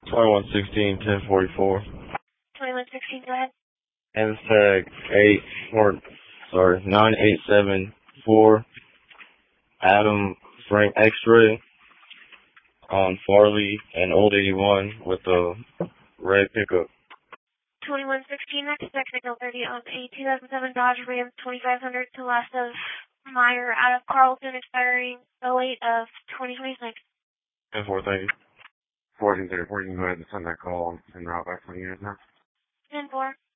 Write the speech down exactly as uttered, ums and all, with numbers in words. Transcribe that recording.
twenty-one sixteen, ten forty-four. twenty-one sixteen, go ahead. And tag eight, or, sorry, nine eight seven four, Adam Frank X-Ray on Farley and Old eighty-one with a red pickup. twenty-one sixteen, that's signal thirty on a two thousand seven Dodge Ram twenty-five hundred to last of Meyer out of Carlton, expiring oh eight of twenty twenty-six. ten four, thank you. fourteen thirty-four, you can go ahead and send that call and route back to the unit now. ten four.